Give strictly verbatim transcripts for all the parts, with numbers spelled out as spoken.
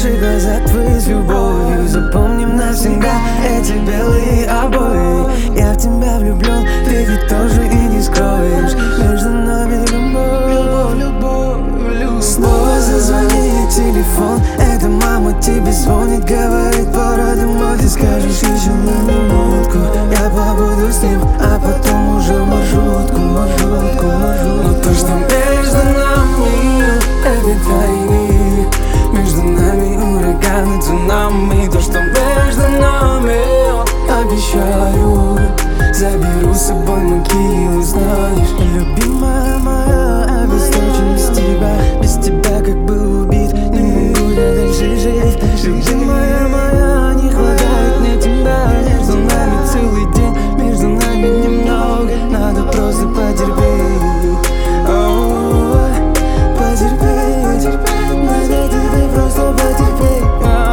Наши глаза твои с любовью запомним навсегда эти белые обои. Я в тебя влюблен, ты ведь тоже и не скроешь. Между нами любовь, любовь, любовь. Снова зазвонит телефон, это мама тебе звонит, говорит, пора домой. Ты скажешь еще на минутку, я побуду с ним, а потом уже в маршрутку, маршрутку, маршрутку. Но то, что между нами, это тайны. Между нами ураганы, цунами. То, что между нами, обещаю, заберу с собой могилу, знаешь. Любимая моя, обесточен без тебя. Без тебя как был убит, не могу я дальше жить. Любимая моя, не хватает мне тебя. Между нами целый день, между нами немного. Надо просто потерпеть, о, потерпеть. Надо тебе просто потерпеть,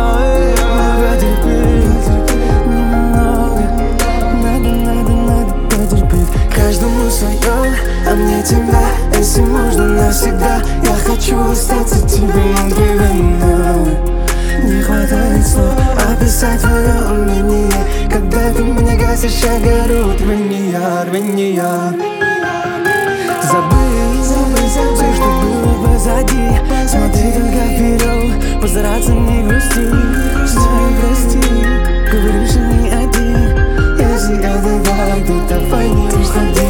потерпеть немного. Надо, надо, надо потерпеть. Каждому свое, а мне тебя, если можно навсегда. Я хочу остаться тебе мгновенно. Не хватает слов описать твое умение, когда ты мне гасишь огород. Рвения, рвения. Забыть, забыть, забыть все, что было позади. Смотри только вперед, постараться не грусти. Знаю, прости, говорю, что не один. Если это так, то давай не уходи.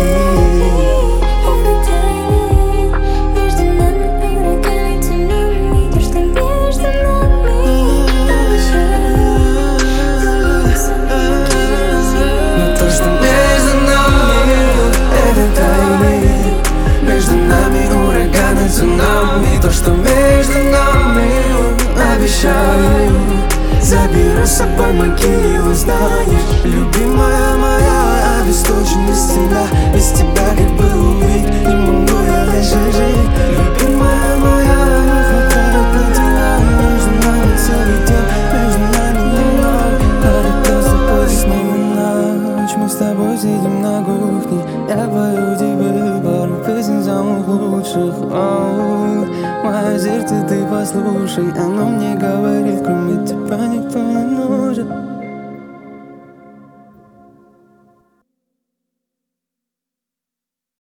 Цунами, то, что между нами, обещаю, заберу с собой могилу, знаешь. Любимая моя, обесточен без тебя. Без тебя как был убит, не могу я дальше жить. Любимая моя, не хватает мне тебя. Между нами целый день, между нами немного. Надо просто поздно ночь, мы с тобой сидим на кухне. Я пою тебе пару песен самых лучших. Оу, мое сердце ты послушай, оно мне говорит, кроме тебя никто не нужен.